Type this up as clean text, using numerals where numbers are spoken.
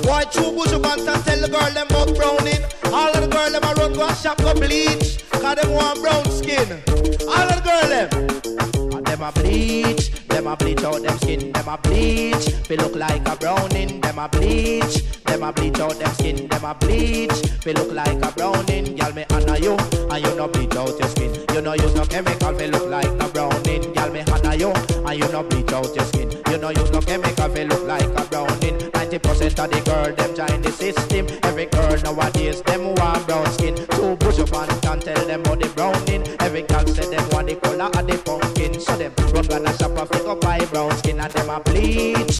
Boy, true bush pants and tell the girl them about browning. All of the girl them a run go a shop go bleach, cause them want brown skin. All of the girl them, and them a bleach out them skin, them a bleach. They look like a browning, them a bleach out them skin, them a bleach. They look like a browning, y'all me honor you, and you no bleach out your skin. You no use no chemical, they look like a browning, y'all me honor you, and you no bleach out your skin. You no use no chemical, they look like a browning. 90% of the girl them join the system. Every girl nowadays them want brown skin. So push up and can tell them about the browning. Every girl say them want the color of the pumpkin. So them run gonna shop and pick up my brown skin and them a bleach.